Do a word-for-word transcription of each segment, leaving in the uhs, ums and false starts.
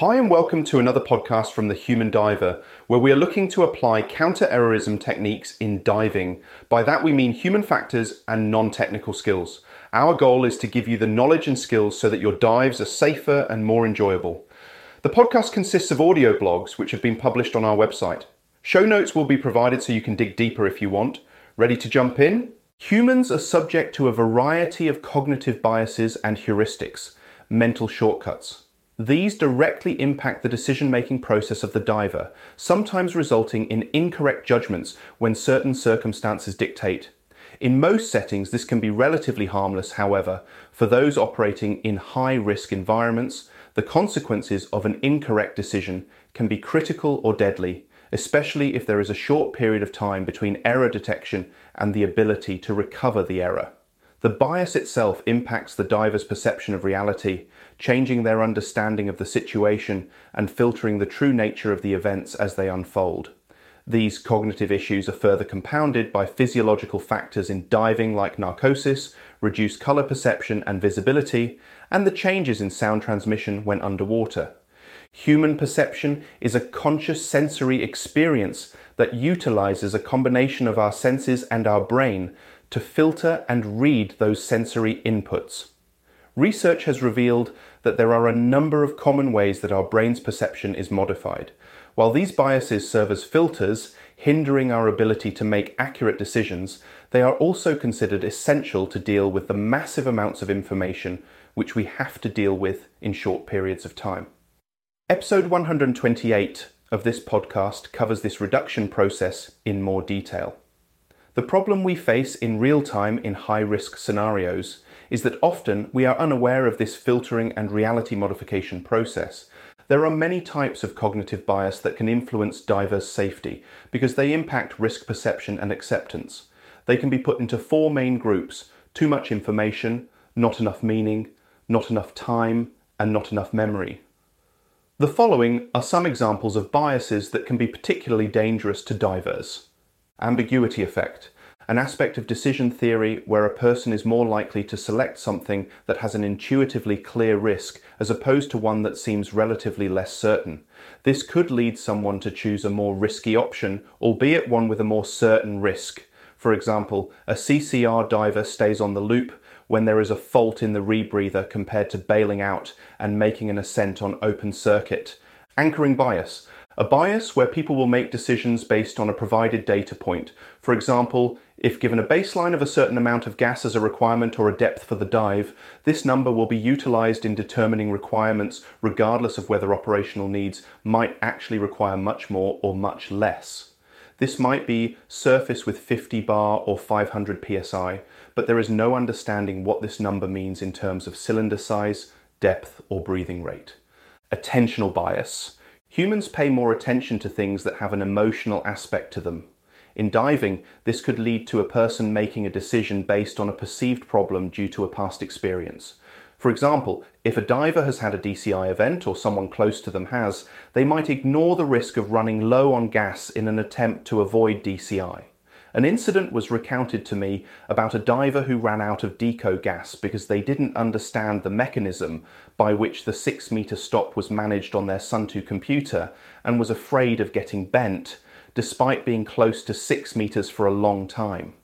Hi and welcome to another podcast from The Human Diver, where we are looking to apply counter-errorism techniques in diving. By that we mean human factors and non-technical skills. Our goal is to give you the knowledge and skills so that your dives are safer and more enjoyable. The podcast consists of audio blogs which have been published on our website. Show notes will be provided so you can dig deeper if you want. Ready to jump in? Humans are subject to a variety of cognitive biases and heuristics, mental shortcuts. These directly impact the decision-making process of the diver, sometimes resulting in incorrect judgments when certain circumstances dictate. In most settings, this can be relatively harmless, however. For those operating in high-risk environments, the consequences of an incorrect decision can be critical or deadly, especially if there is a short period of time between error detection and the ability to recover the error. The bias itself impacts the diver's perception of reality, changing their understanding of the situation and filtering the true nature of the events as they unfold. These cognitive issues are further compounded by physiological factors in diving like narcosis, reduced color perception and visibility, and the changes in sound transmission when underwater. Human perception is a conscious sensory experience that utilizes a combination of our senses and our brain to filter and read those sensory inputs. Research has revealed that there are a number of common ways that our brain's perception is modified. While these biases serve as filters, hindering our ability to make accurate decisions, they are also considered essential to deal with the massive amounts of information which we have to deal with in short periods of time. Episode one hundred twenty-eight of this podcast covers this reduction process in more detail. The problem we face in real time in high-risk scenarios is that often we are unaware of this filtering and reality modification process. There are many types of cognitive bias that can influence divers' safety because they impact risk perception and acceptance. They can be put into four main groups: too much information, not enough meaning, not enough time, and not enough memory. The following are some examples of biases that can be particularly dangerous to divers. Ambiguity effect, an aspect of decision theory where a person is more likely to select something that has an intuitively clear risk as opposed to one that seems relatively less certain. This could lead someone to choose a more risky option, albeit one with a more certain risk. For example, a C C R diver stays on the loop when there is a fault in the rebreather compared to bailing out and making an ascent on open circuit. Anchoring bias, a bias where people will make decisions based on a provided data point. For example, if given a baseline of a certain amount of gas as a requirement or a depth for the dive, this number will be utilized in determining requirements regardless of whether operational needs might actually require much more or much less. This might be surface with fifty bar or five hundred P S I, but there is no understanding what this number means in terms of cylinder size, depth, or breathing rate. Attentional bias. Humans pay more attention to things that have an emotional aspect to them. In diving, this could lead to a person making a decision based on a perceived problem due to a past experience. For example, if a diver has had a D C I event or someone close to them has, they might ignore the risk of running low on gas in an attempt to avoid D C I. An incident was recounted to me about a diver who ran out of deco gas because they didn't understand the mechanism by which the six meter stop was managed on their Sunto computer and was afraid of getting bent, despite being close to six meters for a long time.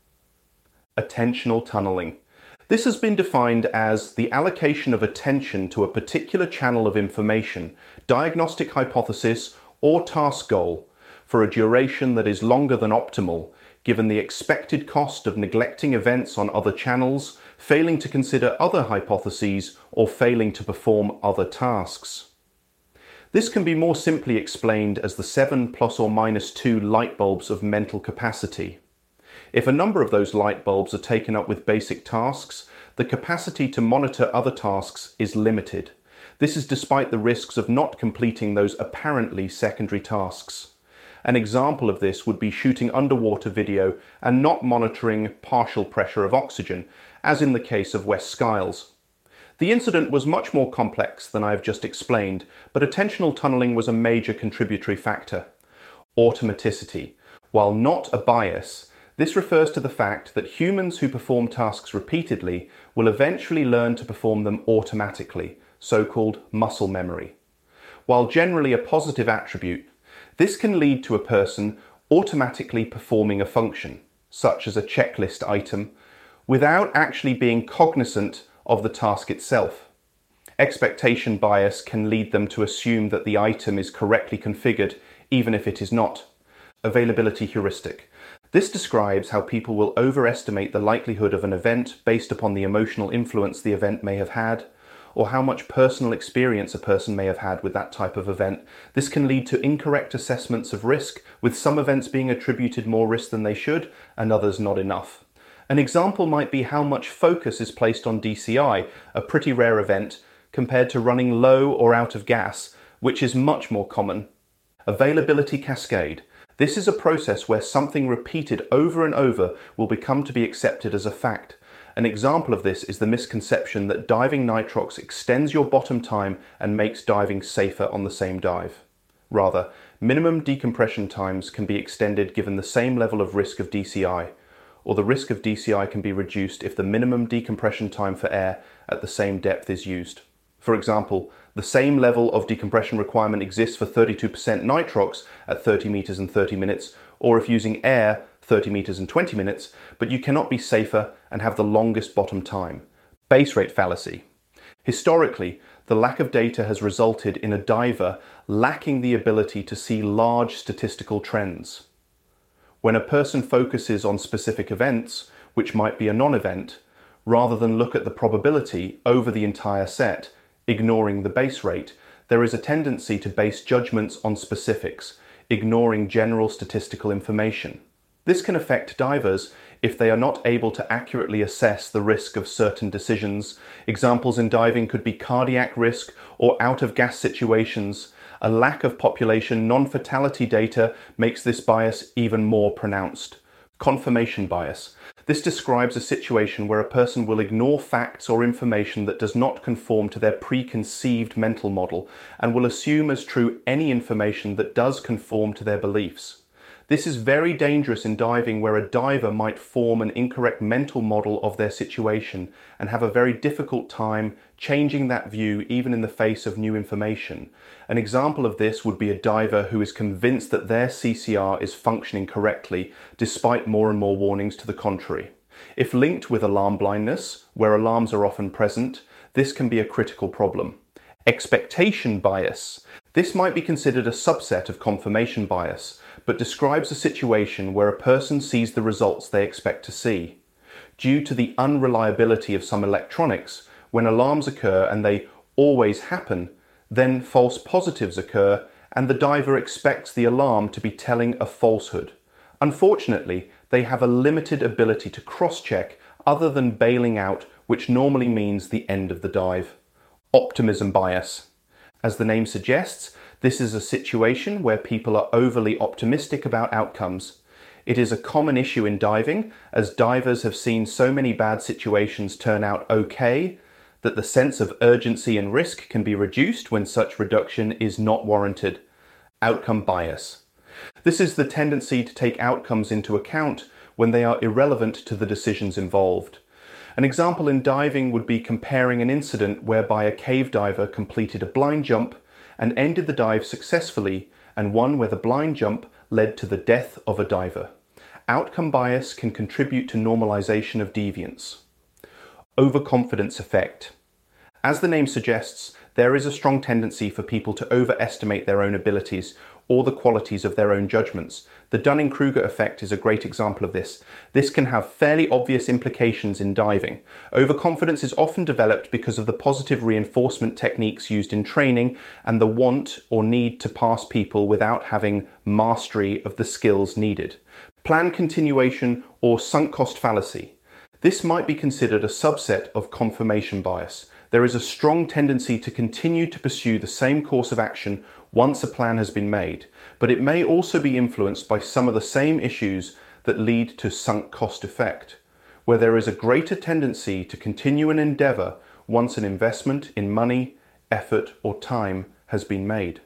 Attentional tunneling. This has been defined as the allocation of attention to a particular channel of information, diagnostic hypothesis, or task goal for a duration that is longer than optimal, given the expected cost of neglecting events on other channels, failing to consider other hypotheses, or failing to perform other tasks. This can be more simply explained as the seven plus or minus two light bulbs of mental capacity. If a number of those light bulbs are taken up with basic tasks, the capacity to monitor other tasks is limited. This is despite the risks of not completing those apparently secondary tasks. An example of this would be shooting underwater video and not monitoring partial pressure of oxygen, as in the case of West Skiles. The incident was much more complex than I have just explained, but attentional tunneling was a major contributory factor. Automaticity. While not a bias, this refers to the fact that humans who perform tasks repeatedly will eventually learn to perform them automatically, so-called muscle memory. while generally a positive attribute, this can lead to a person automatically performing a function, such as a checklist item, without actually being cognizant of the task itself. Expectation bias can lead them to assume that the item is correctly configured, even if it is not. Availability heuristic. This describes how people will overestimate the likelihood of an event based upon the emotional influence the event may have had, or how much personal experience a person may have had with that type of event. This can lead to incorrect assessments of risk, with some events being attributed more risk than they should, and others not enough. An example might be how much focus is placed on D C I, a pretty rare event, compared to running low or out of gas, which is much more common. Availability cascade. This is a process where something repeated over and over will become to be accepted as a fact. An example of this is the misconception that diving nitrox extends your bottom time and makes diving safer on the same dive. Rather, minimum decompression times can be extended given the same level of risk of D C I, or the risk of D C I can be reduced if the minimum decompression time for air at the same depth is used. For example, the same level of decompression requirement exists for thirty-two percent nitrox at thirty meters and thirty minutes, or if using air, thirty meters and twenty minutes, but you cannot be safer and have the longest bottom time. Base rate fallacy. Historically, the lack of data has resulted in a diver lacking the ability to see large statistical trends. When a person focuses on specific events, which might be a non-event, rather than look at the probability over the entire set, ignoring the base rate, there is a tendency to base judgments on specifics, ignoring general statistical information. This can affect divers if they are not able to accurately assess the risk of certain decisions. Examples in diving could be cardiac risk or out-of-gas situations. A lack of population non-fatality data makes this bias even more pronounced. Confirmation bias. This describes a situation where a person will ignore facts or information that does not conform to their preconceived mental model and will assume as true any information that does conform to their beliefs. This is very dangerous in diving, where a diver might form an incorrect mental model of their situation and have a very difficult time changing that view even in the face of new information. An example of this would be a diver who is convinced that their C C R is functioning correctly despite more and more warnings to the contrary. If linked with alarm blindness, where alarms are often present, this can be a critical problem. Expectation bias. This might be considered a subset of confirmation bias, but describes a situation where a person sees the results they expect to see. Due to the unreliability of some electronics, when alarms occur and they always happen, then false positives occur and the diver expects the alarm to be telling a falsehood. Unfortunately, they have a limited ability to cross-check other than bailing out, which normally means the end of the dive. Optimism bias. As the name suggests, this is a situation where people are overly optimistic about outcomes. It is a common issue in diving, as divers have seen so many bad situations turn out okay, that the sense of urgency and risk can be reduced when such reduction is not warranted. Outcome bias. This is the tendency to take outcomes into account when they are irrelevant to the decisions involved. An example in diving would be comparing an incident whereby a cave diver completed a blind jump and ended the dive successfully, and one where the blind jump led to the death of a diver. Outcome bias can contribute to normalization of deviance. Overconfidence effect. As the name suggests, there is a strong tendency for people to overestimate their own abilities or the qualities of their own judgments. The Dunning-Kruger effect is a great example of this. This can have fairly obvious implications in diving. Overconfidence is often developed because of the positive reinforcement techniques used in training and the want or need to pass people without having mastery of the skills needed. Plan continuation or sunk cost fallacy. This might be considered a subset of confirmation bias. There is a strong tendency to continue to pursue the same course of action once a plan has been made, but it may also be influenced by some of the same issues that lead to sunk cost effect, where there is a greater tendency to continue an endeavor once an investment in money, effort, or time has been made.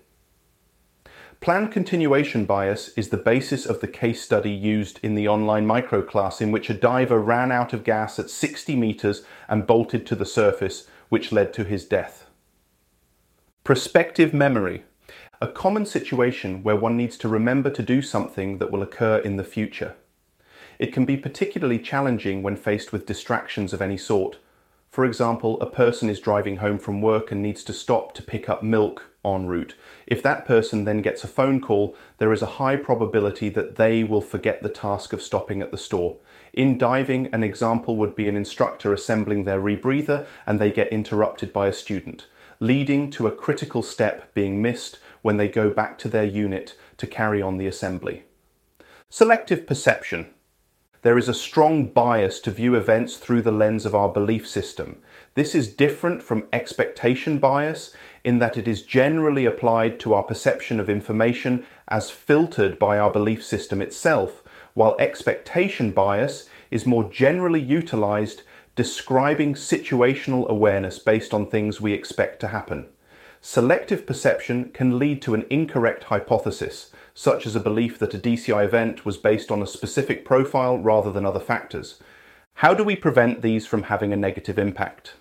Plan continuation bias is the basis of the case study used in the online microclass, in which a diver ran out of gas at sixty meters and bolted to the surface, which led to his death. Prospective memory. a common situation where one needs to remember to do something that will occur in the future. It can be particularly challenging when faced with distractions of any sort. For example, a person is driving home from work and needs to stop to pick up milk en route. If that person then gets a phone call, there is a high probability that they will forget the task of stopping at the store. In diving, an example would be an instructor assembling their rebreather and they get interrupted by a student, leading to a critical step being missed when they go back to their unit to carry on the assembly. Selective perception. There is a strong bias to view events through the lens of our belief system. This is different from expectation bias in that it is generally applied to our perception of information as filtered by our belief system itself, while expectation bias is more generally utilized describing situational awareness based on things we expect to happen. Selective perception can lead to an incorrect hypothesis, such as a belief that a D C I event was based on a specific profile rather than other factors. How do we prevent these from having a negative impact?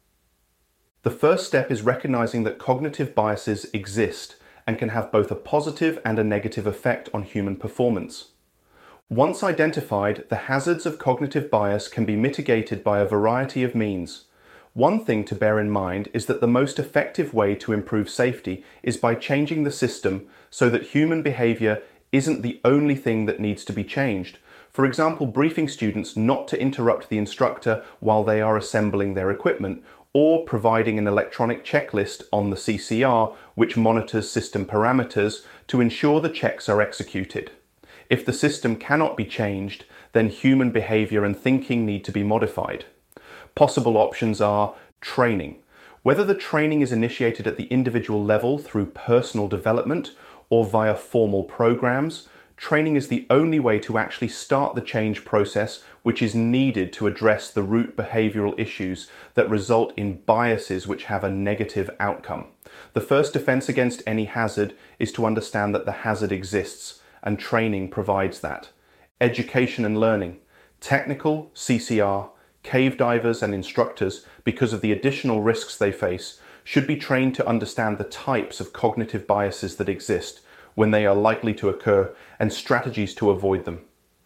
The first step is recognizing that cognitive biases exist and can have both a positive and a negative effect on human performance. Once identified, the hazards of cognitive bias can be mitigated by a variety of means. One thing to bear in mind is that the most effective way to improve safety is by changing the system so that human behavior isn't the only thing that needs to be changed. For example, briefing students not to interrupt the instructor while they are assembling their equipment, or providing an electronic checklist on the C C R which monitors system parameters to ensure the checks are executed. If the system cannot be changed, then human behavior and thinking need to be modified. Possible options are training. Whether the training is initiated at the individual level through personal development or via formal programs, training is the only way to actually start the change process which is needed to address the root behavioral issues that result in biases which have a negative outcome. The first defense against any hazard is to understand that the hazard exists, and training provides that. Education and learning. Technical, C C R, cave divers and instructors, because of the additional risks they face, should be trained to understand the types of cognitive biases that exist, when they are likely to occur, and strategies to avoid them.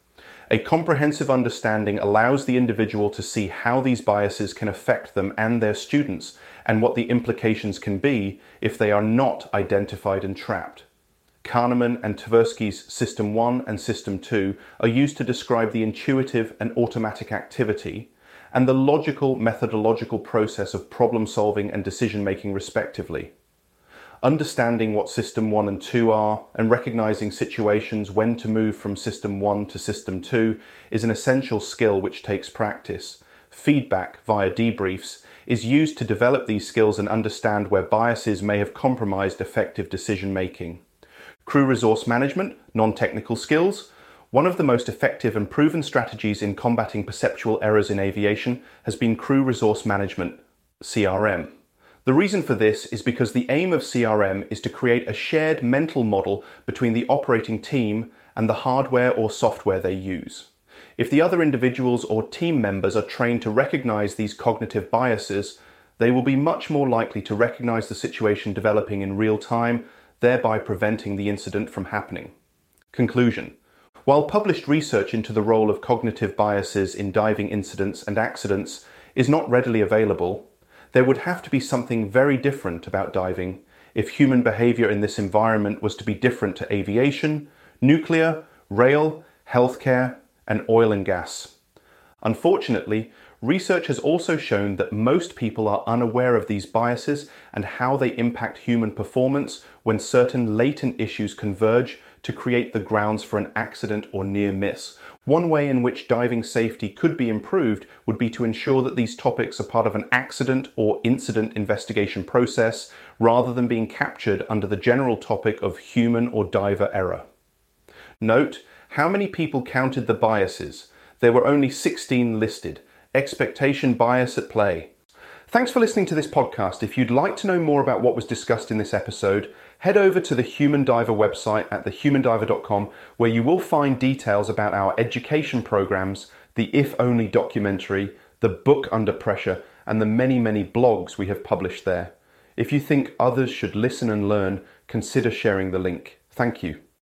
A comprehensive understanding allows the individual to see how these biases can affect them and their students, and what the implications can be if they are not identified and trapped. Kahneman and Tversky's System one and System two are used to describe the intuitive and automatic activity, and the logical methodological process of problem solving and decision making respectively. Understanding what System one and two are and recognizing situations when to move from System one to System two is an essential skill which takes practice. Feedback via debriefs is used to develop these skills and understand where biases may have compromised effective decision making. Crew resource management, non-technical skills. One of the most effective and proven strategies in combating perceptual errors in aviation has been crew resource management, C R M. The reason for this is because the aim of C R M is to create a shared mental model between the operating team and the hardware or software they use. If the other individuals or team members are trained to recognize these cognitive biases, they will be much more likely to recognize the situation developing in real time, thereby preventing the incident from happening. Conclusion. While published research into the role of cognitive biases in diving incidents and accidents is not readily available, there would have to be something very different about diving if human behavior in this environment was to be different to aviation, nuclear, rail, healthcare, and oil and gas. Unfortunately, research has also shown that most people are unaware of these biases and how they impact human performance when certain latent issues converge to create the grounds for an accident or near miss. One way in which diving safety could be improved would be to ensure that these topics are part of an accident or incident investigation process rather than being captured under the general topic of human or diver error. Note how many people counted the biases. There were only sixteen listed. Expectation bias at play. Thanks for listening to this podcast. If you'd like to know more about what was discussed in this episode, head over to the Human Diver website at the human diver dot com, where you will find details about our education programs, the If Only documentary, the book Under Pressure, and the many, many blogs we have published there. If you think others should listen and learn, consider sharing the link. Thank you.